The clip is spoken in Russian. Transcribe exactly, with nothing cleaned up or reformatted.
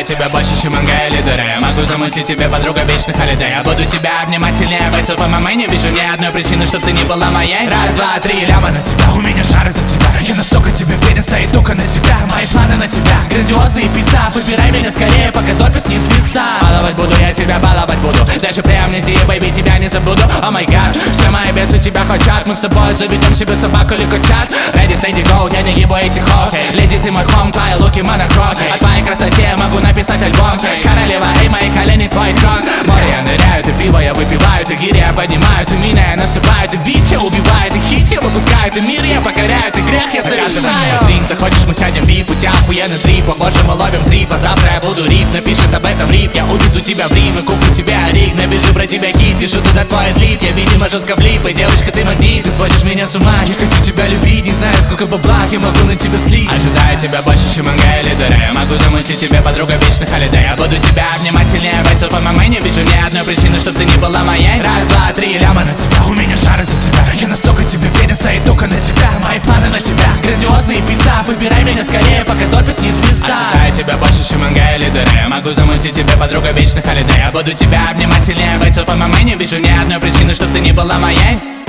Ожидаю тебя больше, чем манга или дыра. Я могу замутить тебе, подруга, вечных холидей. Я буду тебя обнимать сильнее бойцов эм эм а. Не вижу ни одной причины, чтоб ты не была моей. Раз, два, три, ляма на тебя. У меня жар из-за тебя. Я настолько тебе верен, стоит только на тебя. Мои планы на тебя грандиозные пизда. Выбирай меня скорее, пока топишь не звезда. Баловать буду, я тебя баловать буду. Даже при амнезии, бэйби, тебя не забуду. О май гад, все мои бесы тебя хотят. Мы с тобой заведем себе собаку или котят. Ready, steady, go, я не ебу этих хок. Леди, ты мой хом, твои луки монохром. О твоей красоте могу написать альбом. Королева, эй, мои колени, твой трон. Море я ныряю, ты пиво я выпиваю. Ты гири я поднимаю, ты меня я насыпаю. Ты бит я убиваю, ты хит я выпускаю. Ты мир я покоряю, ты грех я совершаю. Дринк, захочешь, мы сядем в вип. У тебя охуенный трип, побольше мы ловим трип. А завтра я буду риф, напишет об этом рип. Я увезу тебя в Рим и куплю тебе орик. Напиши про тебя хит, пишу туда твой клип. Я, видимо, жестко влип, и девочка, ты магнит. Ты сводишь меня с ума, я хочу тебя любить. Не знаю, сколько бабла я могу на тебя слить. Ожидаю тебя больше, чем манга или дыра. Я могу замутить тебе, подруга, вечных холидей. Я буду тебя обнимать сильнее бойцов эм эм а. Не вижу ни одной причины, чтоб ты не была моей. Раз, два, три, ляма на тебя. У меня жар из-за тебя. Я настолько тебе верен, стоит только на тебя. Мои планы на тебя грандиозные пизда. Выбирай меня скорее, пока топишь не звезда. Ожидаю тебя больше, чем манга или дыра. Я могу замутить тебе, подруга, вечных холидей. Я буду тебя обнимать сильнее бойцов эм эм а. Не вижу ни одной причины, чтоб ты не была моей.